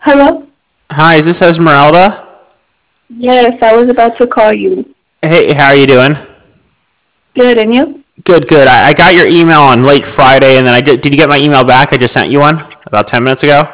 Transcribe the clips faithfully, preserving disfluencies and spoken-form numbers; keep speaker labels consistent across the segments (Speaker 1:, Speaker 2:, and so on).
Speaker 1: Hello?
Speaker 2: Hi, is this Esmeralda?
Speaker 1: Yes, I was about to call you.
Speaker 2: Hey, how are you doing?
Speaker 1: Good, and you?
Speaker 2: Good, good. I, I got your email on late Friday, and then I did. Did you get my email back? I just sent you one about ten minutes ago.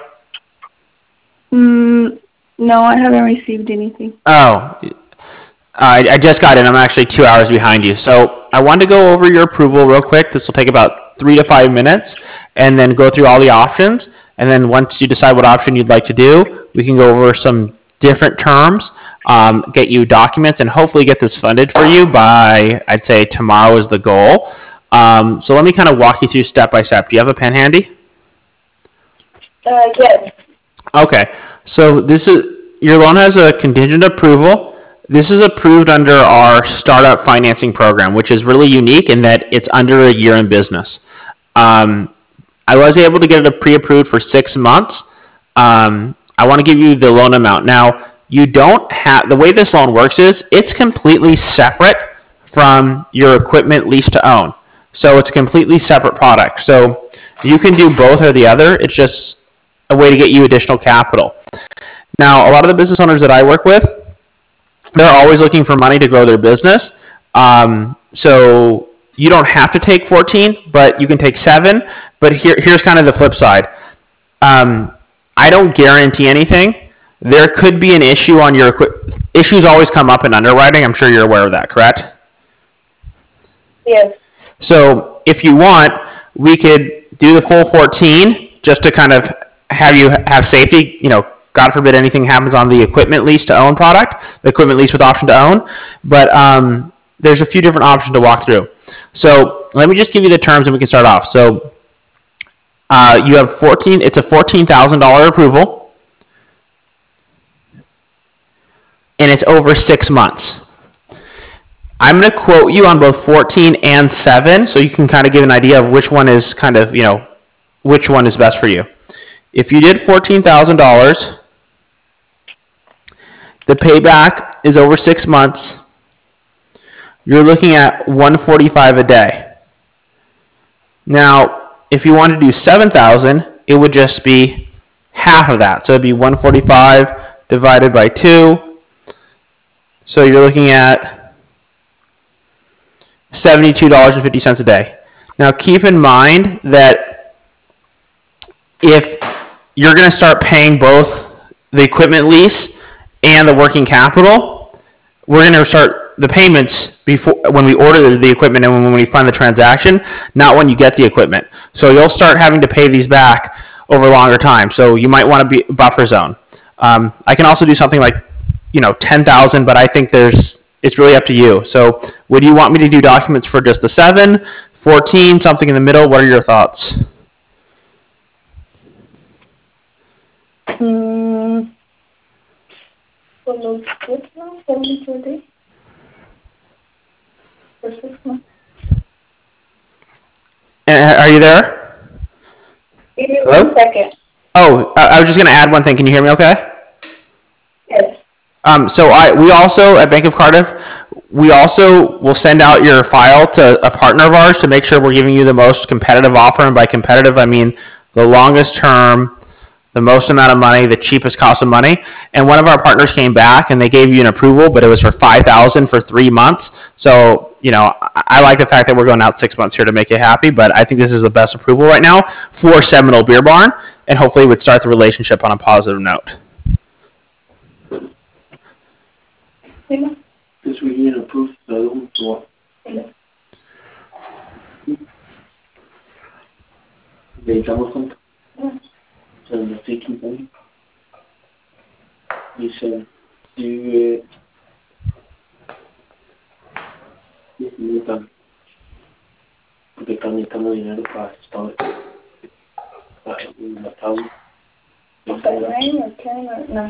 Speaker 1: Mm, no, I haven't received anything.
Speaker 2: Oh, I, I just got it. I'm actually two hours behind you. So I wanted to go over your approval real quick. This will take about three to five minutes, and then go through all the options. And then once you decide what option you'd like to do, we can go over some different terms, um, get you documents, and hopefully get this funded for you by, I'd say, tomorrow is the goal. Um, so let me kind of walk you through step by step. Do you have a pen handy?
Speaker 1: Uh, yes.
Speaker 2: Okay, so this is your loan has a contingent approval. This is approved under our startup financing program, which is really unique in that it's under a year in business. Um, I was able to get it pre-approved for six months. Um, I want to give you the loan amount. Now, you don't have, the way this loan works is it's completely separate from your equipment lease to own. So it's a completely separate product. So you can do both or the other. It's just a way to get you additional capital. Now, a lot of the business owners that I work with, they're always looking for money to grow their business. Um, so you don't have to take fourteen, but you can take seven. But here, here's kind of the flip side. Um, I don't guarantee anything. There could be an issue on your equipment. Issues always come up in underwriting. I'm sure you're aware of that, correct?
Speaker 1: Yes.
Speaker 2: So if you want, we could do the full fourteen just to kind of have you have safety. You know, God forbid anything happens on the equipment lease to own product, the equipment lease with option to own. But um, there's a few different options to walk through. So let me just give you the terms and we can start off. So uh, you have fourteen. It's a fourteen thousand dollar approval, and it's over six months. I'm going to quote you on both fourteen and seven, so you can kind of give an idea of which one is kind of, you know, which one is best for you. If you did fourteen thousand dollars, the payback is over six months. You're looking at one hundred forty-five dollars a day. Now, if you want to do seven thousand dollars, it would just be half of that. So it'd be one hundred forty-five dollars divided by two. So you're looking at seventy-two dollars and fifty cents a day. Now, keep in mind that if you're going to start paying both the equipment lease and the working capital, we're going to start the payments before when we order the equipment and when we fund the transaction, not when you get the equipment. So you'll start having to pay these back over a longer time. So you might want to be buffer zone. Um, I can also do something like, you know, ten thousand, but I think there's it's really up to you. So would you want me to do documents for just the seven, fourteen, something in the middle? What are your thoughts?
Speaker 1: Mm, for those six months, seventy-two a day? For six months.
Speaker 2: Uh, Are you there?
Speaker 1: Give me
Speaker 2: Hello?
Speaker 1: one second.
Speaker 2: Oh, I I was just going to add one thing. Can you hear me okay?
Speaker 1: Yes.
Speaker 2: Um, so I, we also, at Bank of Cardiff, we also will send out your file to a partner of ours to make sure we're giving you the most competitive offer. And by competitive, I mean the longest term, the most amount of money, the cheapest cost of money. And one of our partners came back and they gave you an approval, but it was for five thousand dollars for three months. So, you know, I, I like the fact that we're going out six months here to make you happy, but I think this is the best approval right now for Seminole Beer Barn, and hopefully it would start the relationship on a positive note.
Speaker 3: This we need approved the other one to what? ¿Necesitamos cuánto? Se lo estoy quitando. Dice, sigue... Porque están necesitando dinero para Estado. Para el Estado.
Speaker 1: Nine or ten or no?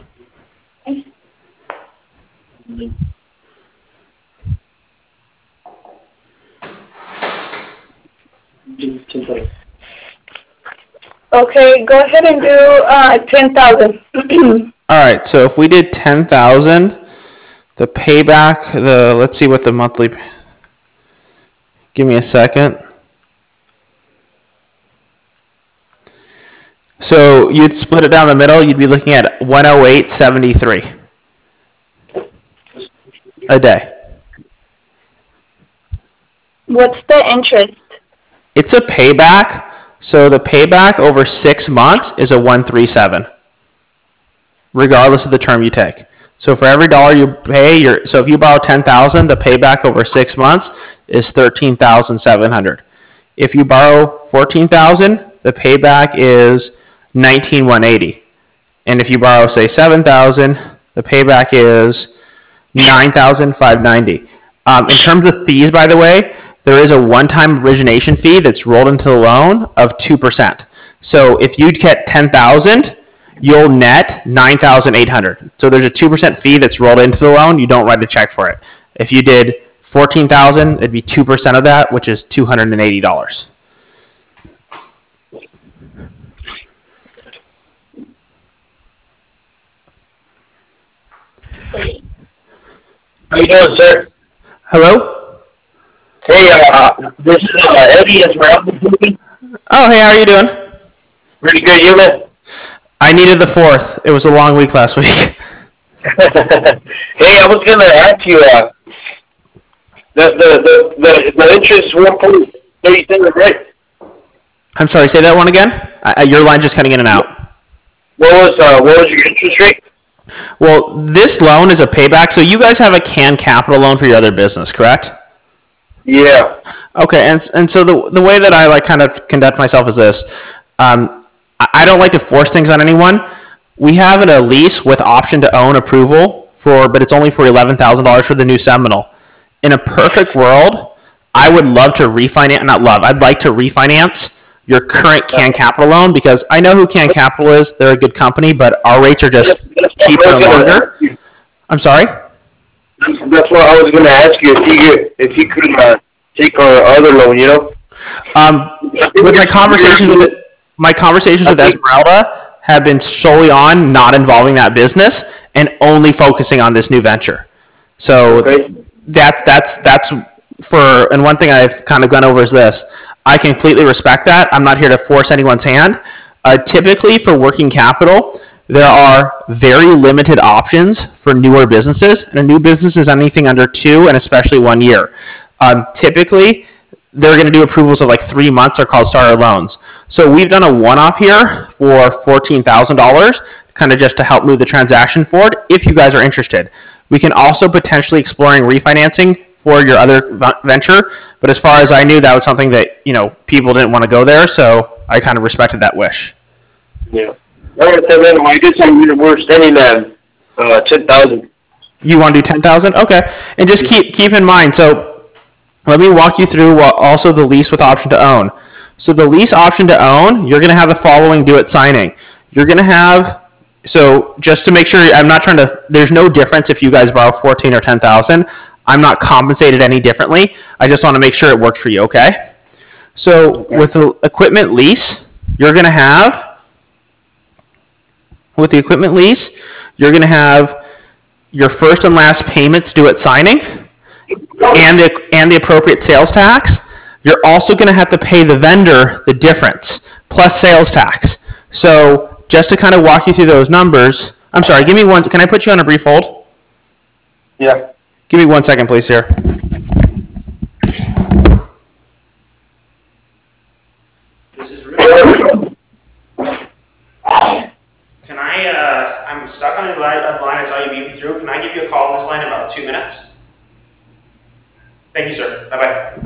Speaker 1: Okay, go ahead and do uh, ten thousand.
Speaker 2: All right, so if we did ten thousand, the payback, the let's see what the monthly. Give me a second. So you'd split it down the middle, you'd be looking at one oh eight seventy-three a day.
Speaker 1: What's the interest?
Speaker 2: It's a payback. So the payback over six months is a one thirty-seven, regardless of the term you take. So for every dollar you pay, you're, so if you borrow ten thousand, the payback over six months is thirteen thousand seven hundred. If you borrow fourteen thousand, the payback is nineteen thousand one hundred eighty. And if you borrow, say, seven thousand, the payback is nine thousand five hundred ninety. Um, in terms of fees, by the way, there is a one-time origination fee that's rolled into the loan of two percent. So if you get ten thousand, you'll net nine thousand eight hundred. So there's a two percent fee that's rolled into the loan. You don't write a check for it. If you did fourteen thousand, it'd be two percent of that, which is two hundred eighty dollars.
Speaker 3: How you doing, sir?
Speaker 2: Hello?
Speaker 3: Hey, uh, this is uh, Eddie Esmeralda speaking.
Speaker 2: Oh, hey, how are you doing?
Speaker 3: Pretty good, you, man?
Speaker 2: I needed the fourth. It was a long week last week.
Speaker 3: Hey, I was going to ask you, uh, the, the, the, the, the interest one point three seven, right?
Speaker 2: I'm sorry, say that one again? I, your line's just cutting in and out.
Speaker 3: What was, uh, what was your interest rate?
Speaker 2: Well, this loan is a payback. So you guys have a Can Capital loan for your other business, correct?
Speaker 3: Yeah.
Speaker 2: Okay, and and so the the way that I like kind of conduct myself is this. Um, I, I don't like to force things on anyone. We have a lease with option to own approval for, but it's only for eleven thousand dollars for the new Seminole. In a perfect world, I would love to refinance. Not love. I'd like to refinance your current Can Capital loan because I know who Can Capital is. They're a good company, but our rates are just cheaper and longer. I'm sorry?
Speaker 3: That's what I was going to ask you, if you, if you could uh, take our other loan, you know?
Speaker 2: Um, with my conversations with my conversations with Esmeralda have been solely on not involving that business and only focusing on this new venture. So
Speaker 3: Okay.
Speaker 2: that's that's that's for, and one thing I've kind of gone over is this. I completely respect that. I'm not here to force anyone's hand. Uh, typically for working capital, there are very limited options for newer businesses, and a new business is anything under two and especially one year. Um, typically, they're going to do approvals of like three months. They're called starter loans. So we've done a one-off here for fourteen thousand dollars, kind of just to help move the transaction forward if you guys are interested. We can also potentially exploring refinancing for your other venture, but as far as I knew, that was something that, you know, people didn't want to go there, so I kind of respected that wish.
Speaker 3: Yeah. All right, so then I guess I'm, we're standing at uh, ten thousand.
Speaker 2: You want to do ten thousand? Okay. And just keep keep in mind, so let me walk you through what also the lease with option to own. So the lease option to own, you're going to have the following due at signing. You're going to have, so just to make sure, I'm not trying to, there's no difference if you guys borrow fourteen or ten thousand. I'm not compensated any differently. I just want to make sure it works for you, okay? So okay. With the equipment lease, you're going to have, with the equipment lease, you're going to have your first and last payments due at signing and the, and the appropriate sales tax. You're also going to have to pay the vendor the difference plus sales tax. So just to kind of walk you through those numbers, I'm sorry, give me one, can I put you on a brief hold?
Speaker 3: Yeah.
Speaker 2: Give me one second, please, here. This is really. Can I, uh, I'm stuck on a line, a line I saw you beat me through. Can I give you a call on this line in about two minutes? Thank you, sir. Bye-bye.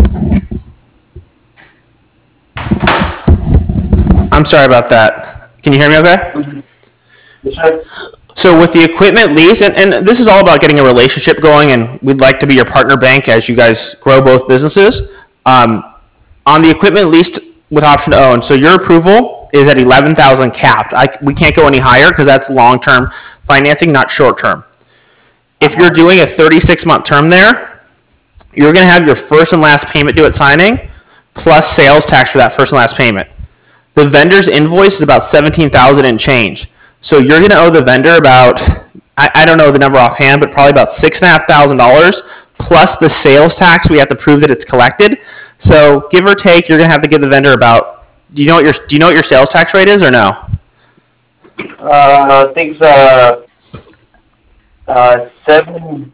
Speaker 2: I'm sorry about that. Can you hear me okay?
Speaker 3: Yes, sir.
Speaker 2: So with the equipment lease, and, and this is all about getting a relationship going, and we'd like to be your partner bank as you guys grow both businesses. Um, on the equipment leased with option to own, so your approval is at eleven thousand capped. I, we can't go any higher because that's long-term financing, not short-term. If you're doing a thirty-six month term there, you're going to have your first and last payment due at signing plus sales tax for that first and last payment. The vendor's invoice is about seventeen thousand and change. So you're going to owe the vendor about, I, I don't know the number offhand, but probably about six thousand five hundred dollars plus the sales tax. We have to prove that it's collected. So give or take, you're going to have to give the vendor about, do you know what your, do you know what your sales tax rate is or no?
Speaker 3: Uh, I think it's uh, uh, seven.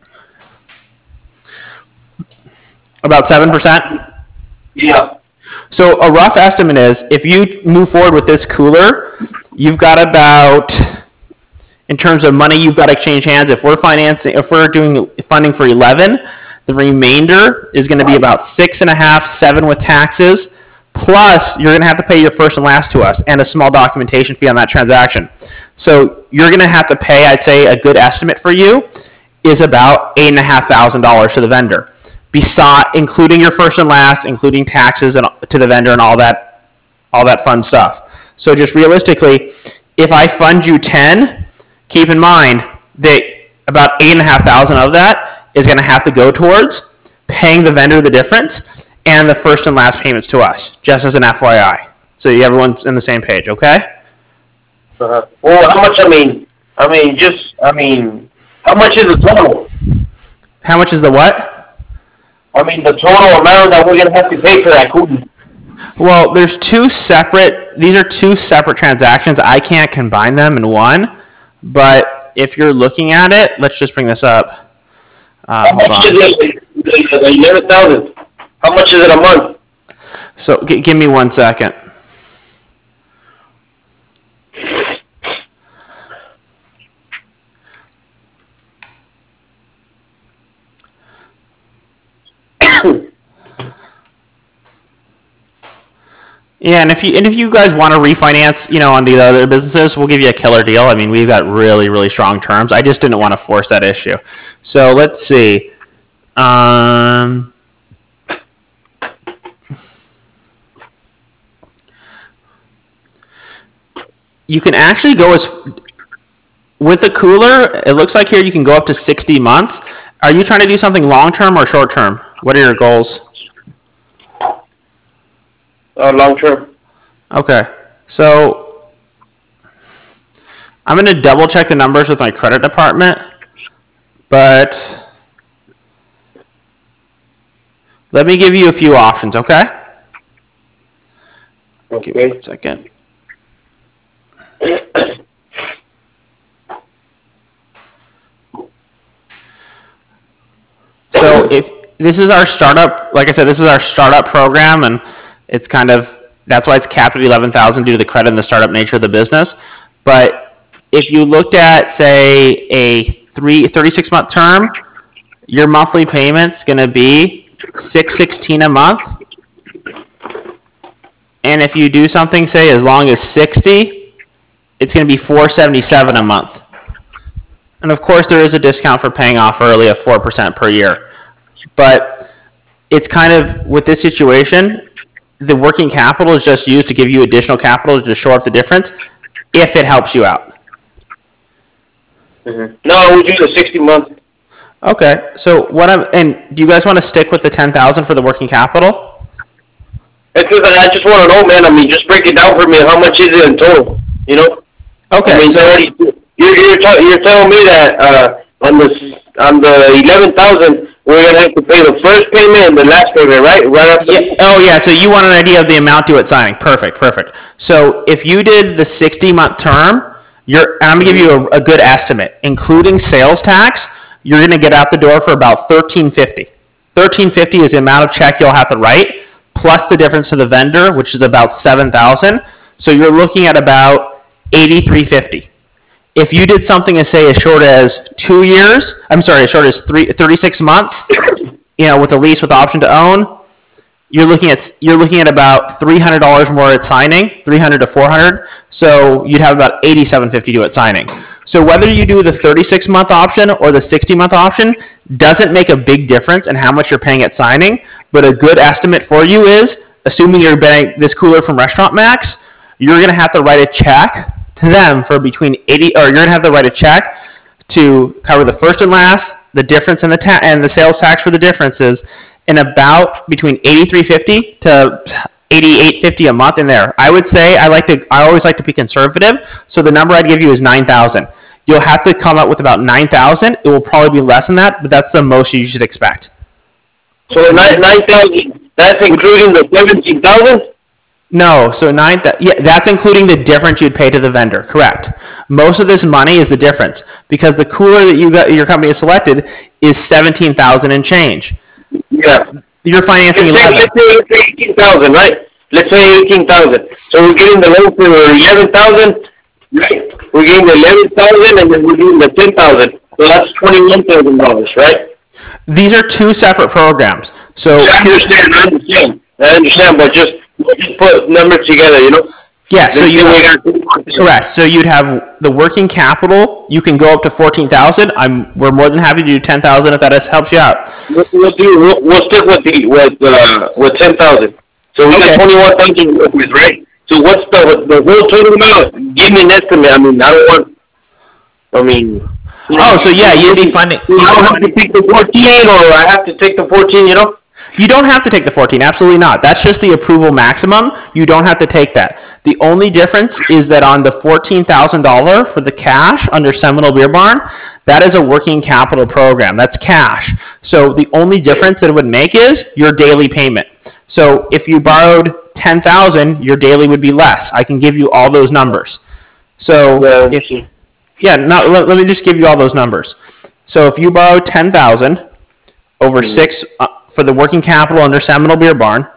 Speaker 2: About seven percent?
Speaker 3: Yeah.
Speaker 2: So a rough estimate is if you move forward with this cooler, you've got about, in terms of money you've got to exchange hands, if we're financing, if we're doing funding for eleven, the remainder is going to be about six and a half, seven with taxes, plus you're going to have to pay your first and last to us and a small documentation fee on that transaction. So you're going to have to pay, I'd say a good estimate for you is about eight and a half thousand dollars to the vendor. Beside, including your first and last, including taxes and to the vendor and all that, all that fun stuff. So just realistically, if I fund you ten, keep in mind that about eight and a half thousand of that is going to have to go towards paying the vendor the difference and the first and last payments to us, just as an F Y I. So you everyone's in the same page, okay?
Speaker 3: Uh, well, how much? I mean, I mean, just I mean, how much is the total?
Speaker 2: How much is the what?
Speaker 3: I mean, the total amount that we're gonna have to pay for that cooler.
Speaker 2: Well, there's two separate, these are two separate transactions. I can't combine them in one, but if you're looking at it, let's just bring this up. Uh,
Speaker 3: How
Speaker 2: hold
Speaker 3: much
Speaker 2: on.
Speaker 3: is it? The eleven thousand. How much is it a month?
Speaker 2: So g- give me one second. Yeah, and if you and if you guys want to refinance, you know, on the other businesses, we'll give you a killer deal. I mean, we've got really, really strong terms. I just didn't want to force that issue. So let's see. Um, you can actually go as with the cooler. It looks like here you can go up to sixty months. Are you trying to do something long term or short term? What are your goals?
Speaker 3: Uh, long term.
Speaker 2: Okay, so I'm going to double check the numbers with my credit department, but let me give you a few options, okay? Give me
Speaker 3: Okay.
Speaker 2: one second. So if this is our startup, like I said, this is our startup program, and it's kind of, that's why it's capped at eleven thousand due to the credit and the startup nature of the business. But if you looked at, say, a three, thirty-six month term, your monthly payment's going to be six sixteen a month. And if you do something, say, as long as sixty, it's going to be four seventy-seven a month. And of course, there is a discount for paying off early of four percent per year. But it's kind of, with this situation, the working capital is just used to give you additional capital to shore up the difference if it helps you out.
Speaker 3: Mm-hmm. No, we'll do the sixty month.
Speaker 2: Okay, so what I'm, and do you guys want to stick with the ten thousand for the working capital?
Speaker 3: It's just that I just want to know, man. I mean, just break it down for me. How much is it in total? You know?
Speaker 2: Okay,
Speaker 3: I mean,
Speaker 2: so,
Speaker 3: already, you're you're, t- you're telling me that uh, on the on the eleven thousand, we're gonna have to pay the first payment and the last payment, right? Right after.
Speaker 2: yeah, oh yeah, so you want an idea of the amount due at signing. Perfect, perfect. So if you did the sixty month term, you're, and I'm gonna give you a, a good estimate, including sales tax, you're gonna get out the door for about thirteen fifty. thirteen fifty is the amount of check you'll have to write, plus the difference to the vendor, which is about seven thousand. So you're looking at about eighty-three fifty. If you did something as, say, as short as two years, I'm sorry, as short as three, thirty-six months, you know, with a lease with the option to own, you're looking at you're looking at about three hundred dollars more at signing, three hundred to four hundred. So you'd have about eighty-seven fifty due at signing. So whether you do the thirty-six month option or the sixty month option doesn't make a big difference in how much you're paying at signing. But a good estimate for you is, assuming you're buying this cooler from Restaurant Max, you're going to have to write a check to them for between eighty, or you're going to have to write a check to cover the first and last, the difference in the ta- and the sales tax for the differences, in about between eighty-three fifty to eighty-eight fifty a month in there. I would say I like to I always like to be conservative, so the number I'd give you is nine thousand. You'll have to come up with about nine thousand. It will probably be less than that, but that's the most you should expect.
Speaker 3: So nine nine thousand. That's including the seventeen thousand.
Speaker 2: No, so nine, th- yeah, that's including the difference you'd pay to the vendor, correct. Most of this money is the difference, because the cooler that you got, your company has selected is seventeen thousand and change.
Speaker 3: Yeah.
Speaker 2: You're financing
Speaker 3: Let's say,
Speaker 2: eleven.
Speaker 3: let's say, let's say eighteen thousand, right? Let's say eighteen thousand. So we're getting the loan for eleven thousand, right? We're getting the eleven thousand and then we're getting the ten thousand. So that's twenty-one thousand dollars, right?
Speaker 2: These are two separate programs. So
Speaker 3: I understand, I understand. I understand, but just, just put numbers together, you know?
Speaker 2: yeah, so
Speaker 3: Let's
Speaker 2: you
Speaker 3: say
Speaker 2: have,
Speaker 3: we got-
Speaker 2: correct. So you'd have the working capital. You can go up to fourteen thousand. I'm we're more than happy to do ten thousand if that is, helps you out.
Speaker 3: We'll, we'll do, we'll, we'll stick with the, with, uh, with ten thousand. So we
Speaker 2: Okay.
Speaker 3: got twenty-one thousand to work with, right? So what's the, the whole total amount? Give me an estimate, I mean, I don't want, I mean.
Speaker 2: Oh, so yeah, you'd be funding.
Speaker 3: I
Speaker 2: You'd be
Speaker 3: don't have to
Speaker 2: funding
Speaker 3: take the fourteen, or I have to take the fourteen, you know?
Speaker 2: You don't have to take the fourteen, absolutely not. That's just the approval maximum. You don't have to take that. The only difference is that on the fourteen thousand dollars for the cash under Seminole Beer Barn, that is a working capital program. That's cash. So the only difference that it would make is your daily payment. So if you borrowed ten thousand dollars, your daily would be less. I can give you all those numbers. So
Speaker 3: Yeah.
Speaker 2: if yeah, no, let, let me just give you all those numbers. So if you borrow ten thousand dollars over six uh, for the working capital under Seminole Beer Barn,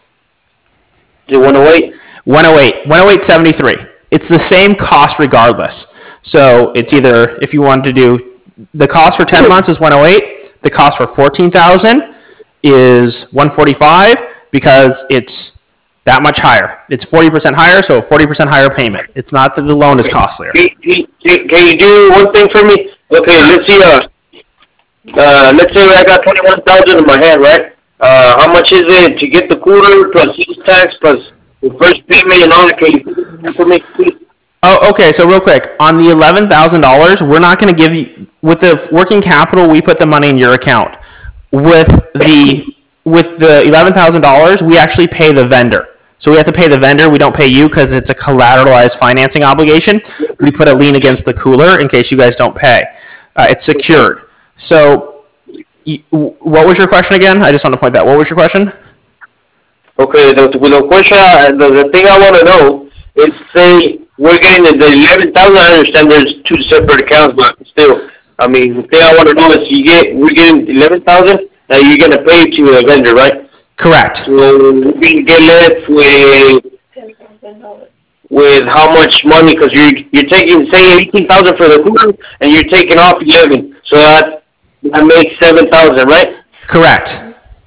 Speaker 3: Do you wanna wait?
Speaker 2: one oh eight, one oh eight seventy-three. It's the same cost regardless. So it's either, if you wanted to do, the cost for ten months is one oh eight, the cost for fourteen thousand is one forty-five because it's that much higher. It's forty percent higher, so forty percent higher payment. It's not that the loan is costlier.
Speaker 3: Can, can, can you do one thing for me? Okay, let's see, uh, uh, let's say I got twenty-one thousand in my hand, right? Uh, how much is it to get the cooler plus sales tax plus the first payment and all that? Can you do that for me, please?
Speaker 2: Oh, okay. So real quick, on the eleven thousand dollars, we're not going to give you, with the working capital, we put the money in your account. With the with the eleven thousand dollars, we actually pay the vendor. So we have to pay the vendor. We don't pay you because it's a collateralized financing obligation. We put a lien against the cooler in case you guys don't pay. Uh, it's secured. So, you, what was your question again? I just want to point that. What was your question?
Speaker 3: Okay, the, the question, uh, the, the thing I want to know is, say, we're getting the, the eleven thousand, I understand there's two separate accounts, but still, I mean, the thing I want to know is, you get, we're getting eleven thousand, now you're going to pay to the vendor, right?
Speaker 2: Correct.
Speaker 3: So, we're going to get left with,
Speaker 1: ten thousand dollars.
Speaker 3: with how much money, because you're, you're taking, say, eighteen thousand for the cooler, and you're taking off eleven, so that, that makes seven thousand, right?
Speaker 2: Correct.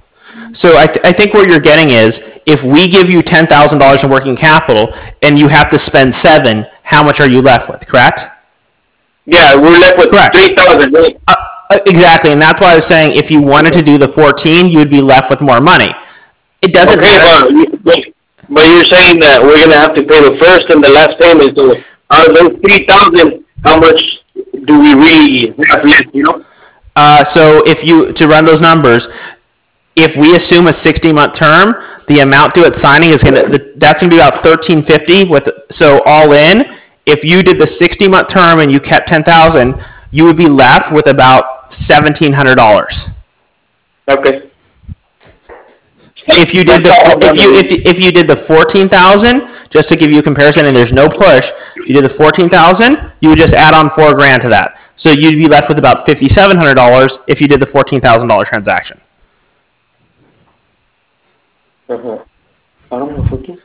Speaker 2: So I, th- I think what you're getting is, if we give you ten thousand dollars in working capital and you have to spend seven, how much are you left with, correct?
Speaker 3: Yeah, we're left with
Speaker 2: Correct.
Speaker 3: three thousand, right?
Speaker 2: Uh, uh, exactly, and that's why I was saying if you wanted to do the fourteen, you would be left with more money. It doesn't
Speaker 3: Okay,
Speaker 2: matter.
Speaker 3: but, but you're saying that we're gonna have to pay the first and the last payment, so out of those three thousand, how much do we really have left, you know?
Speaker 2: Uh, so if you, to run those numbers, if we assume a sixty-month term, the amount due at signing is going to, that's going to be about thirteen fifty with, so all in, if you did the sixty-month term and you kept ten thousand, you would be left with about seventeen hundred dollars.
Speaker 3: Okay.
Speaker 2: If you did the, if you, if, you- if you did the fourteen thousand, just to give you a comparison, and there's no push, if you did the fourteen thousand, you would just add on four grand to that. So you'd be left with about fifty-seven hundred dollars if you did the fourteen thousand dollars transaction.
Speaker 3: Uh-huh. I don't know, fourteen?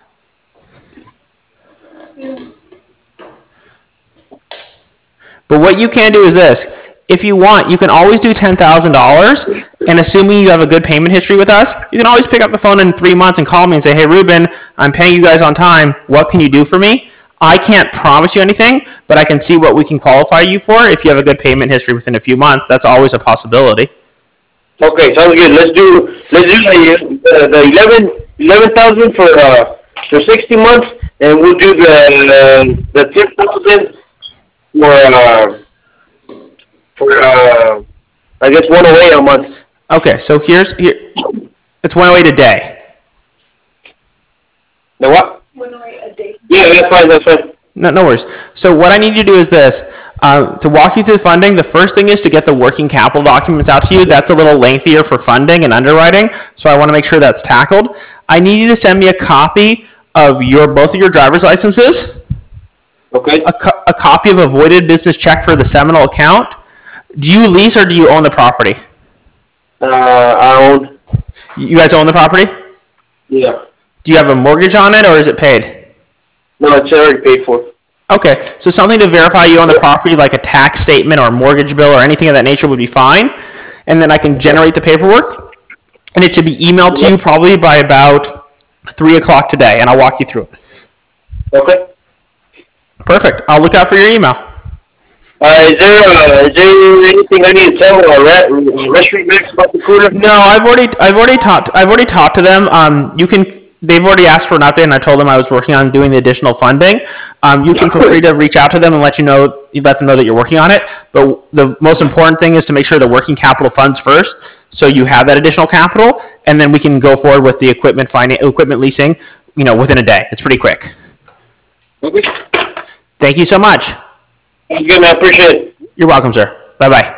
Speaker 2: But what you can do is this. If you want, you can always do ten thousand dollars, and assuming you have a good payment history with us, you can always pick up the phone in three months and call me and say, hey, Ruben, I'm paying you guys on time. What can you do for me? I can't promise you anything, but I can see what we can qualify you for if you have a good payment history within a few months. That's always a possibility.
Speaker 3: Okay, sounds good. Let's do, let's do the, uh, the eleven, eleven thousand for, uh, for sixty months, and we'll do the, the ten thousand for, uh, for, uh, I guess one oh eight a month.
Speaker 2: Okay, so here's, here, it's one oh eight a day.
Speaker 3: The what?
Speaker 1: One oh eight a day.
Speaker 3: Yeah, that's fine, that's fine.
Speaker 2: No, no worries. So what I need you to do is this. Uh, to walk you through funding, the first thing is to get the working capital documents out to you. That's a little lengthier for funding and underwriting, so I want to make sure that's tackled. I need you to send me a copy of your both of your driver's licenses,
Speaker 3: Okay.
Speaker 2: a, co- a copy of a voided business check for the Seminole account. Do you lease or do you own the property?
Speaker 3: Uh, I own.
Speaker 2: You guys own the property?
Speaker 3: Yeah.
Speaker 2: Do you have a mortgage on it or is it paid?
Speaker 3: No, it's already paid for.
Speaker 2: Okay, so something to verify you own the property, like a tax statement or a mortgage bill or anything of that nature, would be fine. And then I can generate the paperwork, and it should be emailed to you probably by about three o'clock today, and I'll walk you through it.
Speaker 3: Okay.
Speaker 2: Perfect. I'll look out for your email.
Speaker 3: Uh, is there uh, is there anything I need to tell uh, Re- Restaurant Max about the cooler?
Speaker 2: No, I've already I've already talked I've already talked to them. Um, you can they've already asked for an update, and I told them I was working on doing the additional funding. Um, you can feel free to reach out to them and let you know you let them know that you're working on it. But the most important thing is to make sure the working capital funds first, so you have that additional capital, and then we can go forward with the equipment finance equipment leasing. You know, within a day. It's pretty quick.
Speaker 3: Okay.
Speaker 2: Thank you so much.
Speaker 3: Thank you, man. I appreciate it.
Speaker 2: You're welcome, sir. Bye bye.